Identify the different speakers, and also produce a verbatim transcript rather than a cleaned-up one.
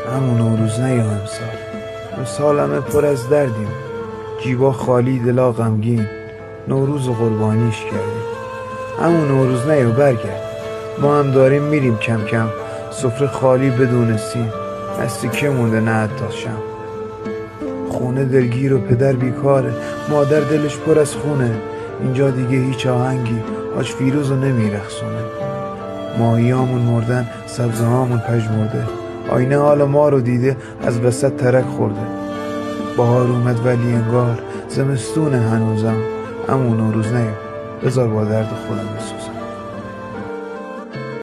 Speaker 1: همون نوروز نیا امسال. امسال همه پر از دردیم، جیبا خالی دلا غمگین، نوروز و قربانیش کردیم. همون نوروز نیا برگرد، ما هم داریم میریم کم کم، سفره خالی بدون سیم، نستی که مونده نه حتی شم. خونه دلگیر و پدر بیکاره، مادر دلش پر از خونه، اینجا دیگه هیچ آهنگی حاج فیروزو نمیرخصونه. ماهیامون مردن، سبزه هامون پژمرده، آینه حال ما رو دیده از وسط ترک خورده. بهار اومد ولی انگار زمستونه هنوزم، همون نوروز نیا، بذار با درد خودم بسوزم.